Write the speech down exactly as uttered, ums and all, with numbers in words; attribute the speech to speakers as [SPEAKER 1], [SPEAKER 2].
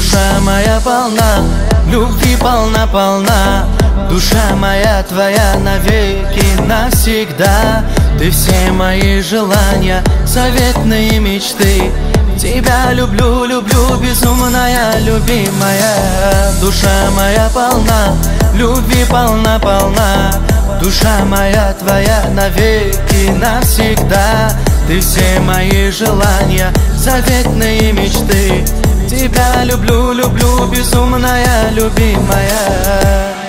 [SPEAKER 1] Душа моя полна, любви полна-полна. Душа моя твоя навеки, навсегда. Ты все мои желания, заветные мечты. Тебя люблю, люблю, безумная любимая. Душа моя полна, любви полна-полна. Душа моя твоя навеки, навсегда. Ты все мои желания, заветные мечты. Тебя люблю, люблю, безумная любимая.